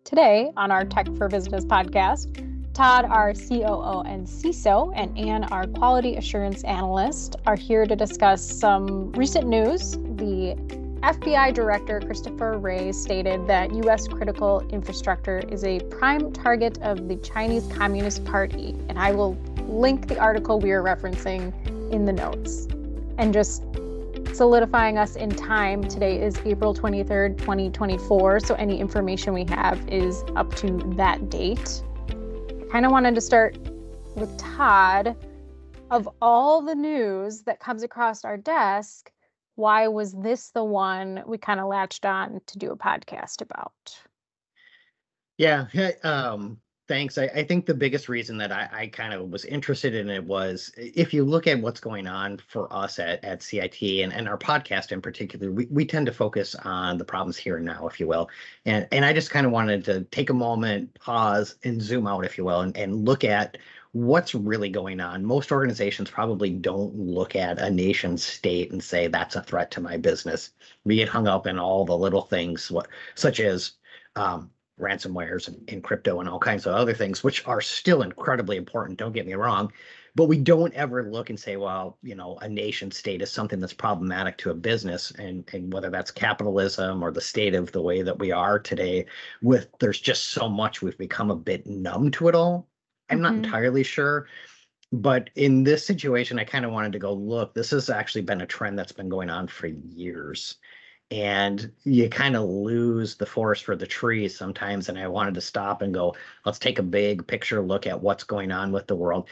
Today on our Tech for Business podcast, Todd, our COO and CISO, and Anne, our quality assurance analyst, are here to discuss some recent news. The FBI Director Christopher Wray stated that U.S. critical infrastructure is a prime target of the Chinese Communist Party, and I will link the article we are referencing in the notes. And just solidifying us in time, today is April 23rd, 2024, so any information we have is up to that date. I kind of wanted to start with Todd. Of all the news that comes across our desk, why was this the one we kind of latched on to do a podcast about? Yeah, thanks. I think the biggest reason that I kind of was interested in it was, if you look at what's going on for us at CIT and our podcast in particular, we tend to focus on the problems here and now, if you will. And I just kind of wanted to take a moment, pause, and zoom out, if you will, and look at what's really going on. Most organizations probably don't look at a nation state and say that's a threat to my business. We get hung up in all the little things, such as ransomwares and crypto and all kinds of other things, which are still incredibly important. Don't get me wrong, but we don't ever look and say, well, a nation state is something that's problematic to a business, and whether that's capitalism or the state of the way that we are today, there's just so much, we've become a bit numb to it all. I'm not entirely sure. But in this situation, I kind of wanted to go, look, this has actually been a trend that's been going on for years. And you kind of lose the forest for the trees sometimes. And I wanted to stop and go, let's take a big picture look at what's going on with the world.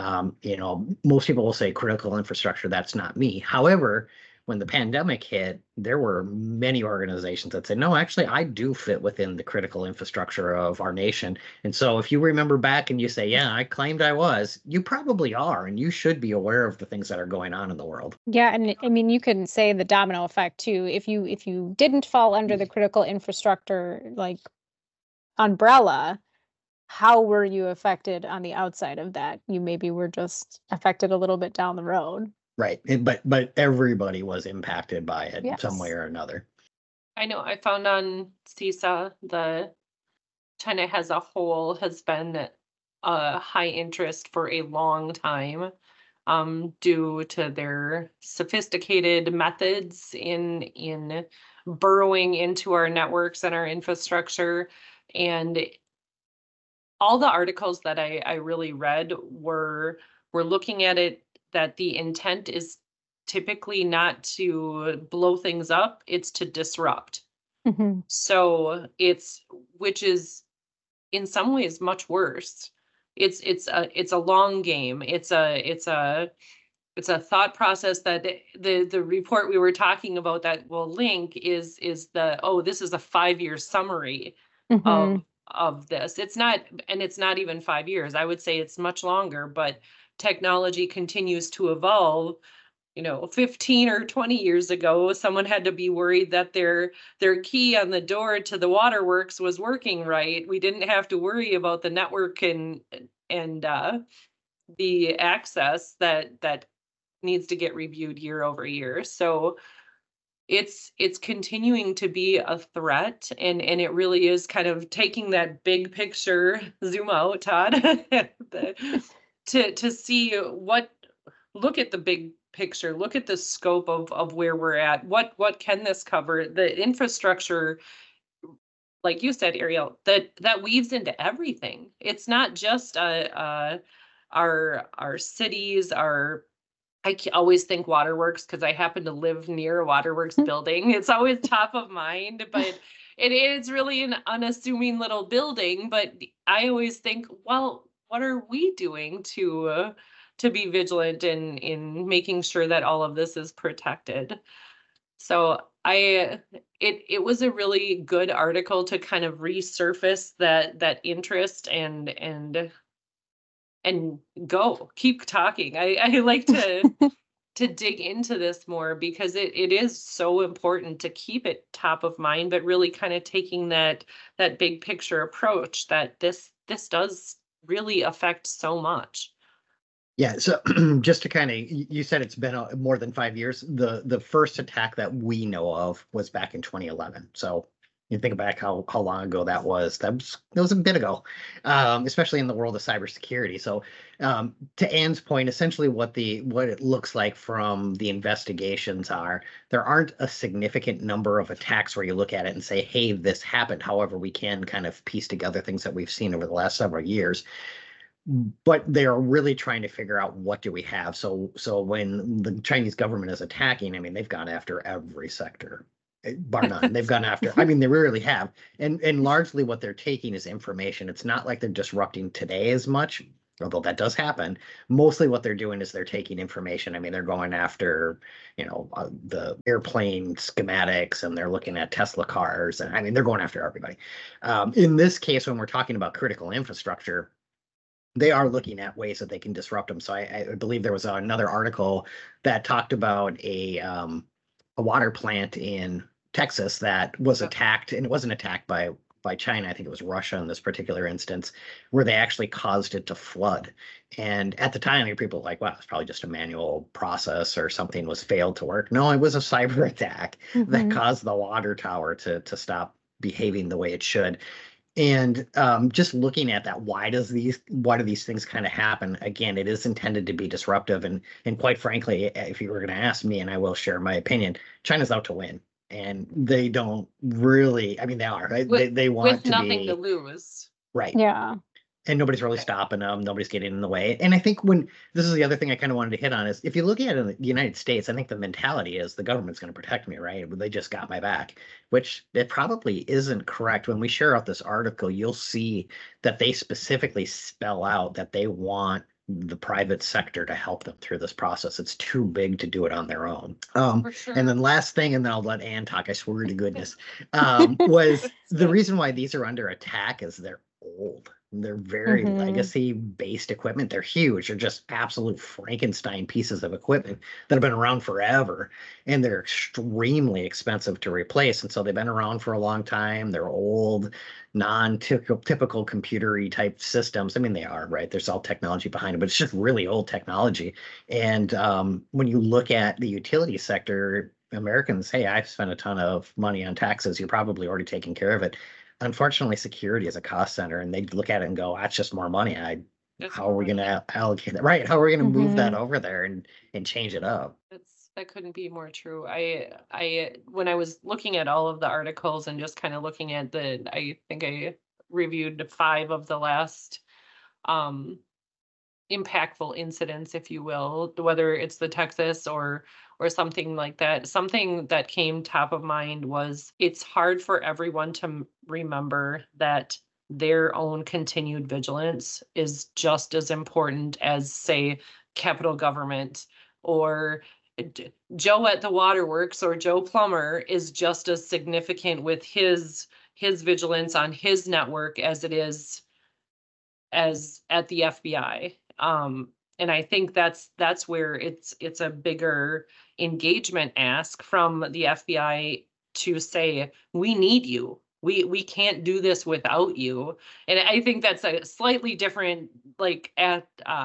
Most people will say critical infrastructure. That's not me. However, when the pandemic hit, there were many organizations that said, no, actually, I do fit within the critical infrastructure of our nation. And so if you remember back and you say, yeah, I claimed I was, you probably are, and you should be aware of the things that are going on in the world. Yeah, and I mean, you can say the domino effect too. If you didn't fall under the critical infrastructure like umbrella, how were you affected on the outside of that? You maybe were just affected a little bit down the road. Right. But everybody was impacted by it some way or another. I know I found on CISA, the China as a whole has been a high interest for a long time, due to their sophisticated methods in burrowing into our networks and our infrastructure. And all the articles that I really read were looking at it, that the intent is typically not to blow things up, it's to disrupt. So which is in some ways much worse. It's a long game. It's a thought process that the report we were talking about that we'll link is this is a 5-year summary of this. It's not even 5 years. I would say it's much longer, but technology continues to evolve. 15 or 20 years ago, someone had to be worried that their key on the door to the waterworks was working right. We didn't have to worry about the network and the access that needs to get reviewed year over year. So it's continuing to be a threat, and it really is kind of taking that big picture, zoom out, Todd, to see look at the big picture, look at the scope of where we're at. What can this cover? The infrastructure, like you said, Ariel, that weaves into everything. It's not just our cities, I always think waterworks because I happen to live near a waterworks building. It's always top of mind, but it is really an unassuming little building. But I always think, well, what are we doing to be vigilant in making sure that all of this is protected? So it was a really good article to kind of resurface that interest and keep talking. I like to dig into this more because it is so important to keep it top of mind, but really kind of taking that big picture approach that this does really affect so much. Yeah, so just to kind of, you said it's been more than 5 years. The first attack that we know of was back in 2011. So You think back how long ago that was. That was a bit ago, especially in the world of cybersecurity. So, to Anne's point, essentially what it looks like from the investigations are there aren't a significant number of attacks where you look at it and say, "Hey, this happened." However, we can kind of piece together things that we've seen over the last several years. But they are really trying to figure out what do we have. So when the Chinese government is attacking, I mean, they've gone after every sector, bar none. They've gone after, I mean, they really have. And largely what they're taking is information. It's not like they're disrupting today as much, although that does happen. Mostly what they're doing is they're taking information. I mean, they're going after, the airplane schematics, and they're looking at Tesla cars. And I mean, they're going after everybody. In this case, when we're talking about critical infrastructure, they are looking at ways that they can disrupt them. So I believe there was another article that talked about a water plant in Texas that was attacked, and it wasn't attacked by China. I think it was Russia in this particular instance, where they actually caused it to flood. And at the time, people were like, "Wow, it's probably just a manual process or something was failed to work." No, it was a cyber attack that caused the water tower to stop behaving the way it should. And just looking at that, why do these things kind of happen? Again, it is intended to be disruptive, and quite frankly, if you were going to ask me, and I will share my opinion, China's out to win, and they don't really. I mean, they are, right? They want with to nothing be to lose, right? Yeah. And nobody's really stopping them. Nobody's getting in the way. And I think this is the other thing I kind of wanted to hit on is if you look at it in the United States, I think the mentality is the government's going to protect me, right? They just got my back, which it probably isn't correct. When we share out this article, you'll see that they specifically spell out that they want the private sector to help them through this process. It's too big to do it on their own. for sure. And then last thing, and then I'll let Anne talk, I swear to goodness, was the reason why these are under attack is they're old. They're very legacy-based equipment. They're huge. They're just absolute Frankenstein pieces of equipment that have been around forever, and they're extremely expensive to replace. And so they've been around for a long time. They're old, non-typical computer-y type systems. I mean, they are, right? There's all technology behind it, but it's just really old technology. And when you look at the utility sector, Americans, hey, I've spent a ton of money on taxes. You're probably already taking care of it. Unfortunately, security is a cost center, and they look at it and go, "That's just more money. How are we going to allocate that? Right? How are we going to move that over there and change it up?" That couldn't be more true. I when I was looking at all of the articles and just kind of looking at I think I reviewed 5 of the last impactful incidents, if you will, whether it's the Texas or something like that. Something that came top of mind was it's hard for everyone to remember that their own continued vigilance is just as important as, say, capital government, or Joe at the waterworks or Joe Plumber is just as significant with his vigilance on his network as it is as at the FBI. And I think that's where it's a bigger engagement ask from the FBI to say, we need you. We can't do this without you. And I think that's a slightly different look at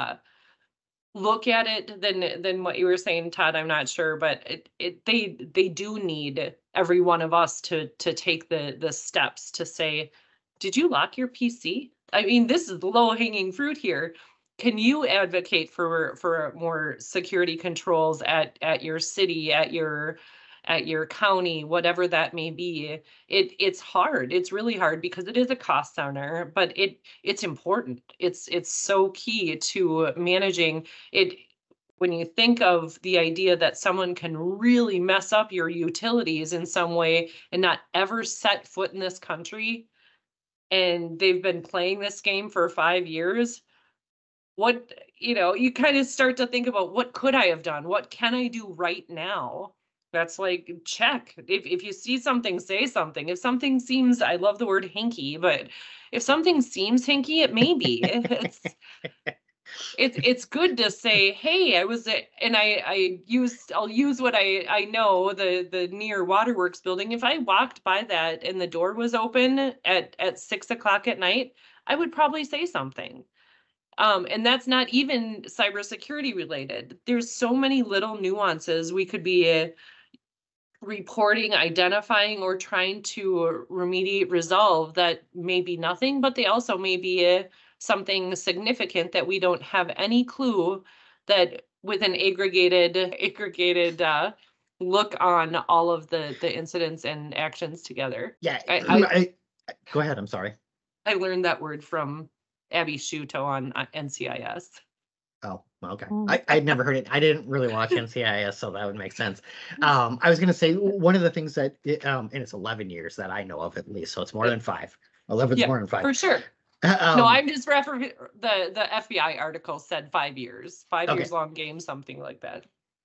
it than what you were saying, Todd. I'm not sure, but they do need every one of us to take the steps to say, did you lock your PC? I mean, this is the low-hanging fruit here. Can you advocate for more security controls at your city, at your county, whatever that may be? It's hard. It's really hard because it is a cost center, but it's important. It's so key to managing it. When you think of the idea that someone can really mess up your utilities in some way and not ever set foot in this country, and they've been playing this game for 5 years, you kind of start to think about, what could I have done? What can I do right now? That's like, check. If you see something, say something. If something seems, I love the word hinky, but if something seems hinky, it may be. It's good to say, hey, and I'll use what I know, the near Waterworks building. If I walked by that and the door was open at 6:00 at night, I would probably say something. And that's not even cybersecurity related. There's so many little nuances we could be reporting, identifying, or trying to remediate, resolve that may be nothing, but they also may be something significant that we don't have any clue, that with an aggregated look on all of the incidents and actions together. Yeah, go ahead. I'm sorry. I learned that word from Abby Shuto on NCIS. Oh, okay. I'd never heard it. I didn't really watch NCIS, so that would make sense. I was going to say one of the things that, and it's 11 years that I know of at least, so it's more than 5. 11 is more than 5. For sure. No, I'm just referring, the FBI article said 5 years, 5 years long game, something like that.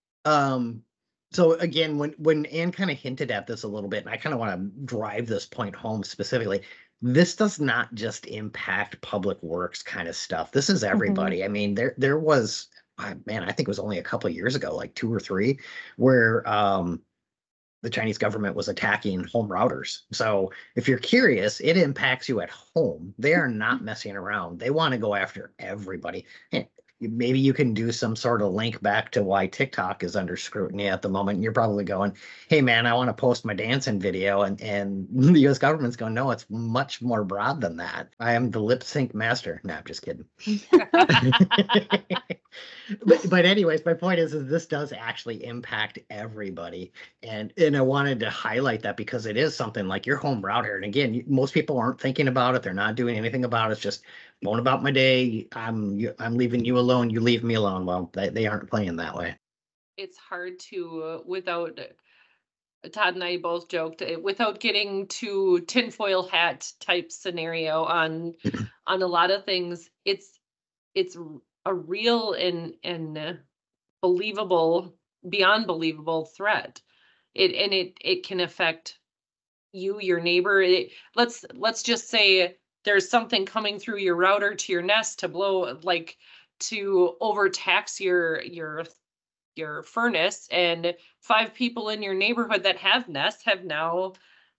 So again, when Anne kind of hinted at this a little bit, and I kind of want to drive this point home specifically, this does not just impact public works kind of stuff. This is everybody. I mean, there was, man, I think it was only a couple of years ago, like 2 or 3, where the Chinese government was attacking home routers. So if you're curious, it impacts you at home. They are not messing around. They want to go after everybody. And maybe you can do some sort of link back to why TikTok is under scrutiny at the moment. You're probably going, hey man, I want to post my dancing video. And the US government's going, no, it's much more broad than that. I am the lip sync master. No, I'm just kidding. But anyways, my point is this does actually impact everybody. And I wanted to highlight that because it is something like your home router. And again, most people aren't thinking about it. They're not doing anything about it. It's just going about my day. I'm leaving you alone. You leave me alone. Well, they aren't playing that way. It's hard to, without, Todd and I both joked, without getting to tinfoil hat type scenario on a lot of things, it's a real and believable, beyond believable threat. It can affect you, your neighbor. Let's just say there's something coming through your router to your Nest to blow, like to overtax your furnace, and 5 people in your neighborhood that have Nests have now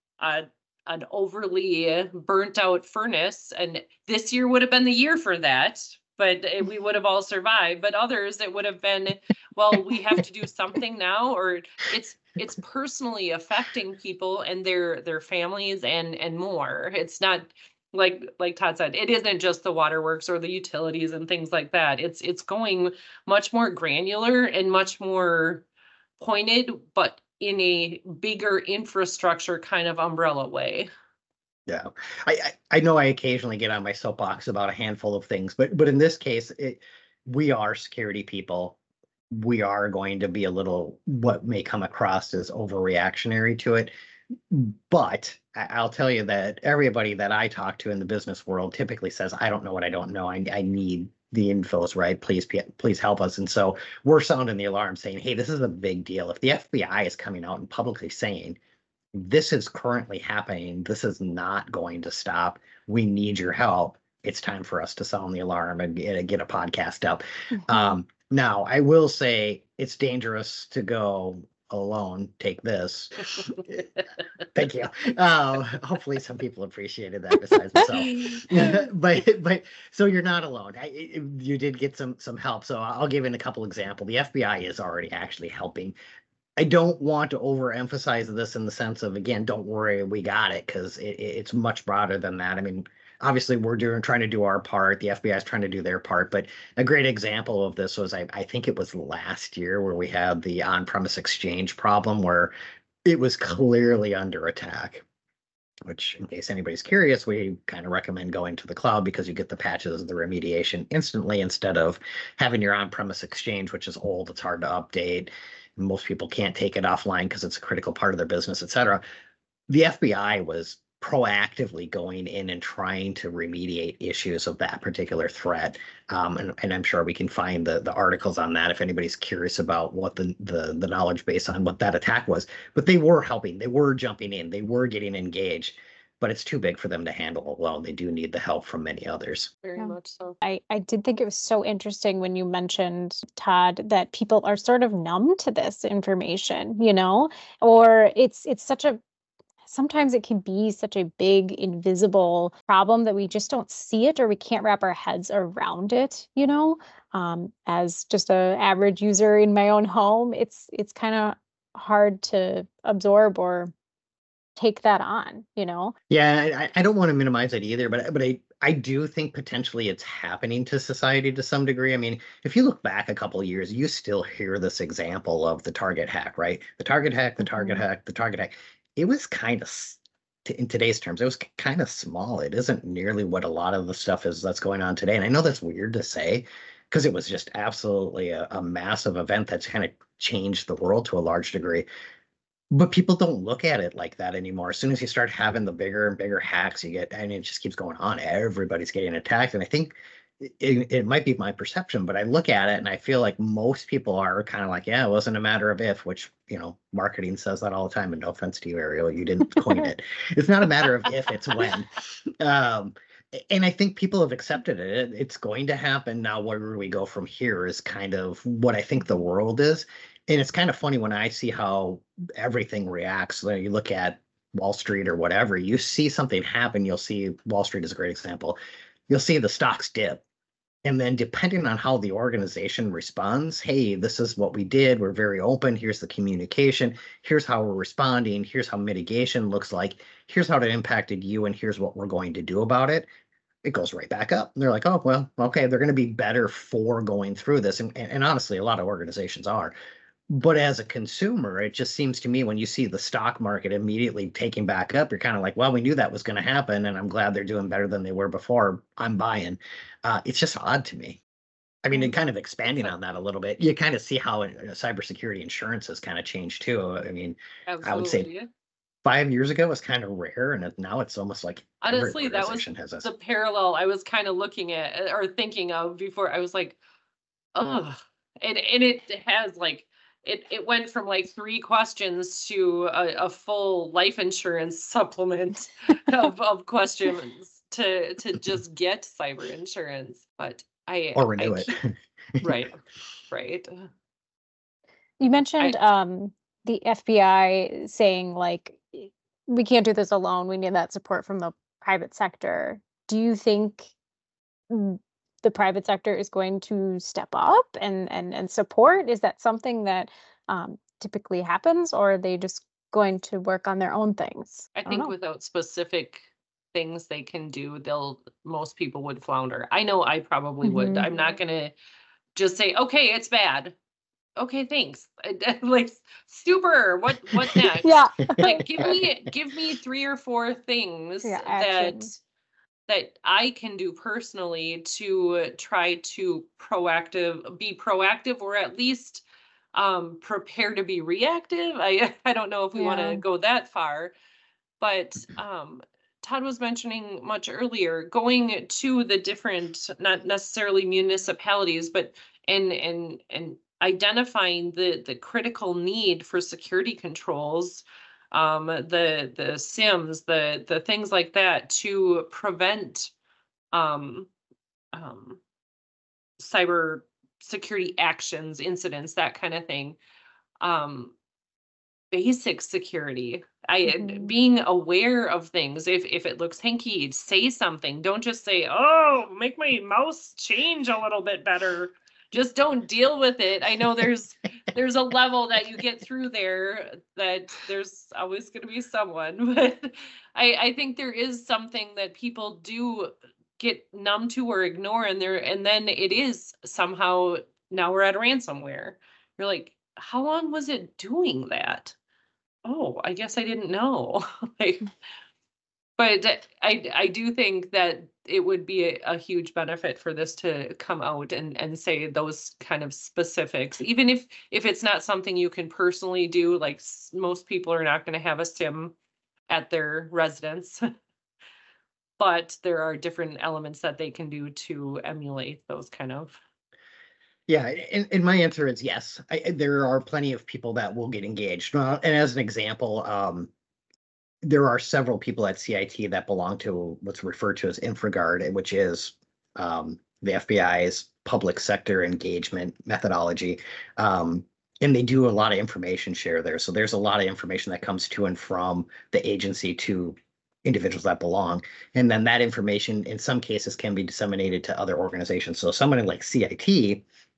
an overly burnt out furnace. And this year would have been the year for that, but we would have all survived. But others, it would have been, well, we have to do something now, or it's personally affecting people and their families and more. It's not like Todd said, it isn't just the waterworks or the utilities and things like that. It's going much more granular and much more pointed, but in a bigger infrastructure kind of umbrella way. Yeah, I know I occasionally get on my soapbox about a handful of things, but in this case, we are security people. We are going to be a little, what may come across as overreactionary to it. But I'll tell you that everybody that I talk to in the business world typically says, I don't know what I don't know. I need the infos, right? Please help us. And so we're sounding the alarm saying, hey, this is a big deal. If the FBI is coming out and publicly saying, this is currently happening, this is not going to stop, we need your help, it's time for us to sound the alarm and get a podcast up. Now, I will say it's dangerous to go alone. Take this. Thank you. Hopefully some people appreciated that besides myself. but so you're not alone. You did get some help. So I'll give in a couple examples. The FBI is already actually helping. I don't want to overemphasize this in the sense of, again, don't worry, we got it, because it's much broader than that. I mean, obviously we're trying to do our part. The FBI is trying to do their part. But a great example of this was, I think it was last year, where we had the on-premise exchange problem where it was clearly under attack, which, in case anybody's curious, we kind of recommend going to the cloud because you get the patches, the remediation instantly, instead of having your on-premise exchange, which is old, it's hard to update. Most people can't take it offline because it's a critical part of their business, et cetera. The FBI was proactively going in and trying to remediate issues of that particular threat. And I'm sure we can find the articles on that if anybody's curious about what the knowledge base on what that attack was. But they were helping, they were jumping in, they were getting engaged, but it's too big for them to handle alone. They do need the help from many others. Very much so. I did think it was so interesting when you mentioned, Todd, that people are sort of numb to this information, or it's such a, sometimes it can be such a big invisible problem that we just don't see it, or we can't wrap our heads around it, as just an average user in my own home. It's kind of hard to absorb or take that on, you know? Yeah, I don't want to minimize it either, but I do think potentially it's happening to society to some degree. I mean, if you look back a couple of years, you still hear this example of the Target hack, right? The Target hack, the Target hack, the Target hack. It was kind of, in today's terms, it was kind of small. It isn't nearly what a lot of the stuff is that's going on today. And I know that's weird to say because it was just absolutely a massive event that's kind of changed the world to a large degree. But people don't look at it like that anymore. As soon as you start having the bigger and bigger hacks, you get, and it just keeps going on. Everybody's getting attacked. And I think it might be my perception, but I look at it and I feel like most people are kind of like, yeah, it wasn't a matter of if, which, marketing says that all the time. And no offense to you, Ariel, you didn't coin it. It's not a matter of if, it's when. And I think people have accepted it. It's going to happen. Now, where we go from here is kind of what I think the world is. And it's kind of funny when I see how everything reacts. You look at Wall Street or whatever, you see something happen. You'll see Wall Street is a great example. You'll see the stocks dip. And then depending on how the organization responds, hey, this is what we did. We're very open. Here's the communication. Here's how we're responding. Here's how mitigation looks like. Here's how it impacted you. And here's what we're going to do about it. It goes right back up. And they're like, oh, well, okay, they're going to be better for going through this. And honestly, a lot of organizations are. But as a consumer, it just seems to me when you see the stock market immediately taking back up, you're kind of like, well, we knew that was going to happen, and I'm glad they're doing better than they were before. I'm buying. It's just odd to me. I mean, and kind of expanding on that a little bit, you kind of see how cybersecurity insurance has kind of changed too. I mean, Absolutely. I would say 5 years ago it was kind of rare, and now it's almost like honestly that was the parallel I was kind of looking at or thinking of before. I was like, oh, and it has like. It went from like 3 questions to a full life insurance supplement of questions to just get cyber insurance. But or renew it. Right. You mentioned the FBI saying like we can't do this alone. We need that support from the private sector. Do you think the private sector is going to step up and support? Is that something that typically happens, or are they just going to work on their own things? I think without specific things they can do, most people would flounder. I know I probably would. I'm not going to just say, okay, it's bad. Okay, thanks. Like, super. What next? Yeah. Like, give me 3 or 4 things that I can do personally to try to be proactive, or at least prepare to be reactive. I don't know if we want to go that far, but Todd was mentioning much earlier, going to the different, not necessarily municipalities, but and identifying the critical need for security controls, the SIMs, the things like that to prevent cyber security actions, incidents, that kind of thing. Basic security, being aware of things. If it looks hinky, say something. Don't just say, oh, make my mouse change a little bit better. Just don't deal with it. I know there's a level that you get through there, that there's always going to be someone, but I think there is something that people do get numb to or ignore, and then it is somehow, now we're at ransomware. You're like, how long was it doing that? Oh, I guess I didn't know. But I do think that it would be a huge benefit for this to come out and say those kind of specifics, even if it's not something you can personally do. Like, most people are not going to have a SIM at their residence, but there are different elements that they can do to emulate those kind of. Yeah, and my answer is yes. There are plenty of people that will get engaged. And as an example, there are several people at CIT that belong to what's referred to as InfraGard, which is the FBI's public sector engagement methodology. And they do a lot of information share there. So there's a lot of information that comes to and from the agency to individuals that belong. And then that information, in some cases, can be disseminated to other organizations. So somebody like CIT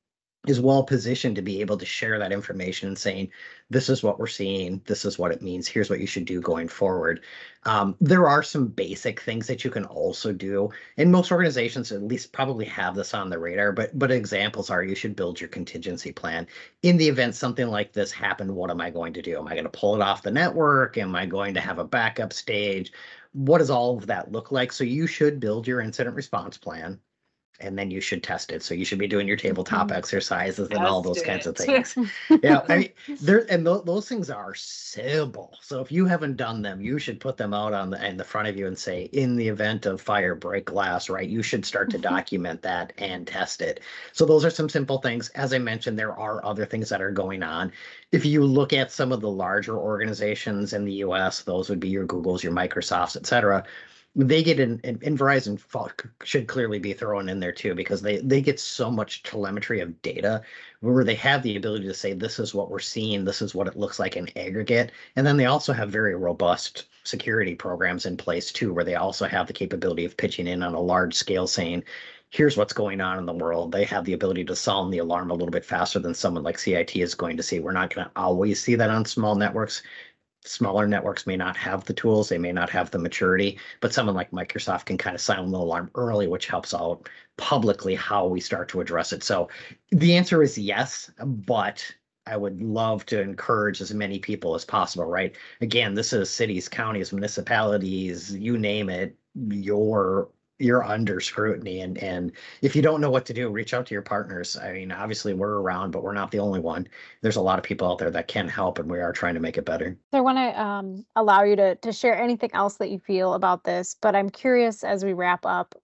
is well positioned to be able to share that information and saying, this is what we're seeing, this is what it means, here's what you should do going forward. There are some basic things that you can also do, and most organizations at least probably have this on the radar, but examples are you should build your contingency plan. In the event something like this happened, what am I going to do? Am I going to pull it off the network? Am I going to have a backup stage? What does all of that look like? So you should build your incident response plan, and then you should test it. So you should be doing your tabletop exercises and all those kinds of things. Yeah, I mean, those things are simple. So if you haven't done them, you should put them out in the front of you and say, in the event of fire, break glass, right? You should start to document that and test it. So those are some simple things. As I mentioned, there are other things that are going on. If you look at some of the larger organizations in the US, those would be your Googles, your Microsofts, et cetera. They get in Verizon should clearly be thrown in there too, because they get so much telemetry of data where they have the ability to say, this is what we're seeing, this is what it looks like in aggregate. And then they also have very robust security programs in place too, where they also have the capability of pitching in on a large scale saying, here's what's going on in the world. They have the ability to sound the alarm a little bit faster than someone like CIT is going to see. We're not going to always see that on small networks. Smaller networks may not have the tools, they may not have the maturity, but someone like Microsoft can kind of sound the alarm early, which helps out publicly how we start to address it. So the answer is yes, but I would love to encourage as many people as possible, right? Again, this is cities, counties, municipalities, you name it, you're under scrutiny. And if you don't know what to do, reach out to your partners. I mean, obviously we're around, but we're not the only one. There's a lot of people out there that can help, and we are trying to make it better. So I want to allow you to share anything else that you feel about this, but I'm curious as we wrap up,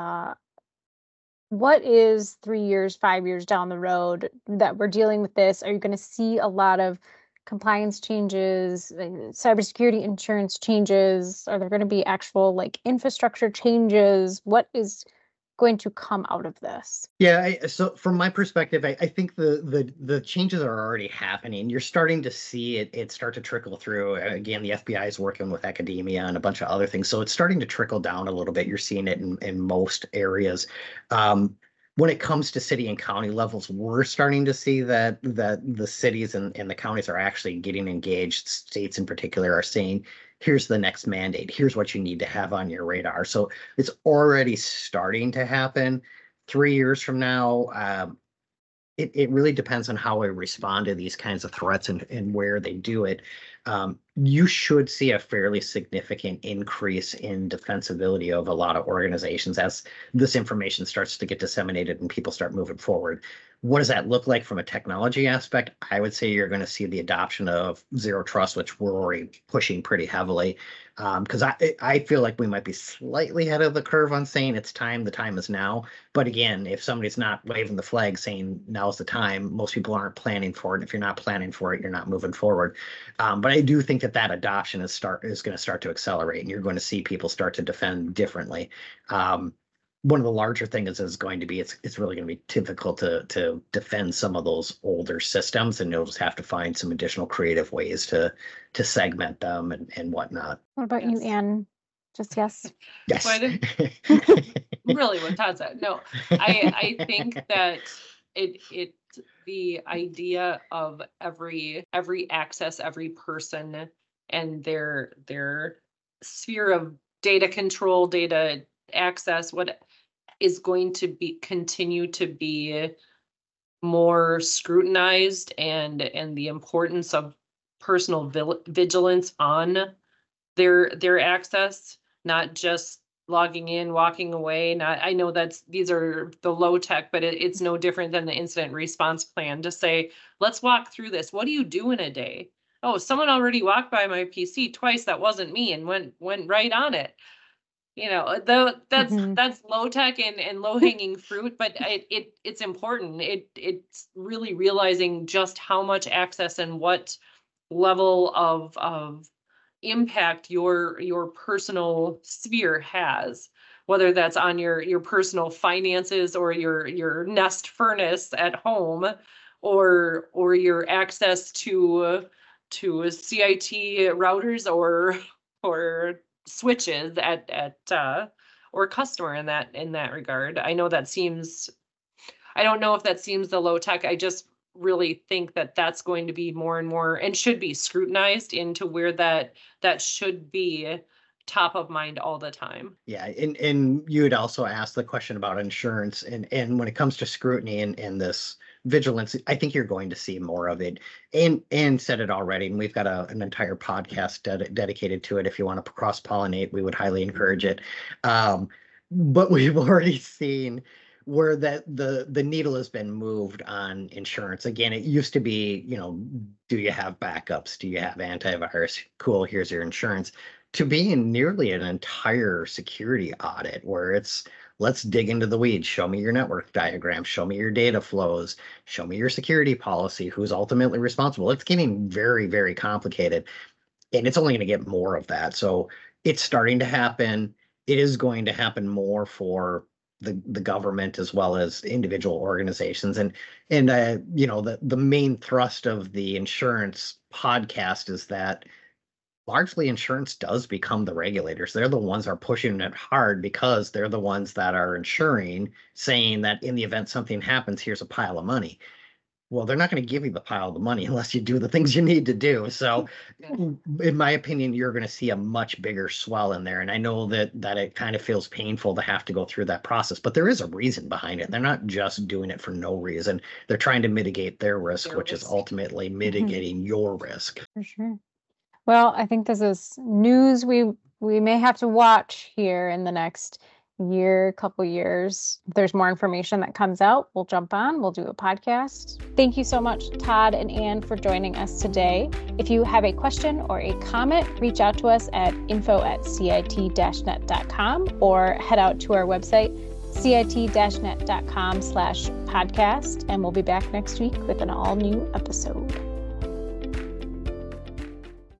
what is 3 years, 5 years down the road that we're dealing with this? Are you going to see a lot of compliance changes, cybersecurity insurance changes? Are there going to be actual like infrastructure changes? What is going to come out of this? Yeah, so from my perspective, I think the changes are already happening. You're starting to see it start to trickle through. Again, the FBI is working with academia and a bunch of other things, so it's starting to trickle down a little bit. You're seeing it in most areas. When it comes to city and county levels, we're starting to see that the cities and the counties are actually getting engaged. States in particular are saying, here's the next mandate. Here's what you need to have on your radar. So it's already starting to happen. 3 years from now, it really depends on how we respond to these kinds of threats and where they do it. You should see a fairly significant increase in defensibility of a lot of organizations as this information starts to get disseminated and people start moving forward. What does that look like from a technology aspect? I would say you're going to see the adoption of zero trust, which we're already pushing pretty heavily. Because I feel like we might be slightly ahead of the curve on saying it's time, the time is now. But again, if somebody's not waving the flag saying now's the time, most people aren't planning for it. And if you're not planning for it, you're not moving forward. But I do think that adoption is going to start to accelerate, and you're going to see people start to defend differently. One of the larger things is going to be it's really going to be difficult to defend some of those older systems, and you'll just have to find some additional creative ways to segment them and whatnot. What about you, Anne? Just yes. Yes. Really what Todd said. No, I think that the idea of every access, every person and their sphere of data control, data access, what is going to continue to be more scrutinized, and the importance of personal vigilance on their access, not just logging in, walking away. I know these are the low tech, but it's no different than the incident response plan to say, let's walk through this. What do you do in a day? Oh, someone already walked by my PC twice. That wasn't me, and went right on it. That's low tech and low hanging fruit, but it's important. It's really realizing just how much access and what level of impact your personal sphere has, whether that's on your personal finances or your Nest furnace at home, or your access to CIT routers or switches at or customer in that regard. I know that seems, I don't know if that seems the low tech. I just really think that that's going to be more and more and should be scrutinized into where that should be top of mind all the time. Yeah, and you had also asked the question about insurance, and when it comes to scrutiny and this vigilance, I think you're going to see more of it, and said it already, and we've got an entire podcast dedicated to it. If you want to cross-pollinate, we would highly encourage it. But we've already seen where that the needle has been moved on insurance. Again, it used to be, do you have backups? Do you have antivirus? Cool, here's your insurance. To being nearly an entire security audit where it's, let's dig into the weeds, show me your network diagram, show me your data flows, show me your security policy, who's ultimately responsible. It's getting very, very complicated, and it's only going to get more of that. So it's starting to happen. It is going to happen more for the government as well as individual organizations. And the main thrust of the insurance podcast is that largely insurance does become the regulators. They're the ones that are pushing it hard because they're the ones that are insuring, saying that in the event something happens, here's a pile of money. Well, they're not going to give you the pile of money unless you do the things you need to do. So in my opinion, you're going to see a much bigger swell in there. And I know that it kind of feels painful to have to go through that process, but there is a reason behind it. They're not just doing it for no reason. They're trying to mitigate their risk, which is ultimately mitigating your risk. For sure. Well, I think this is news we may have to watch here in the next couple years. If there's more information that comes out, we'll jump on, we'll do a podcast. Thank you so much, Todd and Ann, for joining us today. If you have a question or a comment, reach out to us at info@cit-net.com or head out to our website, cit-net.com/podcast, and we'll be back next week with an all new episode.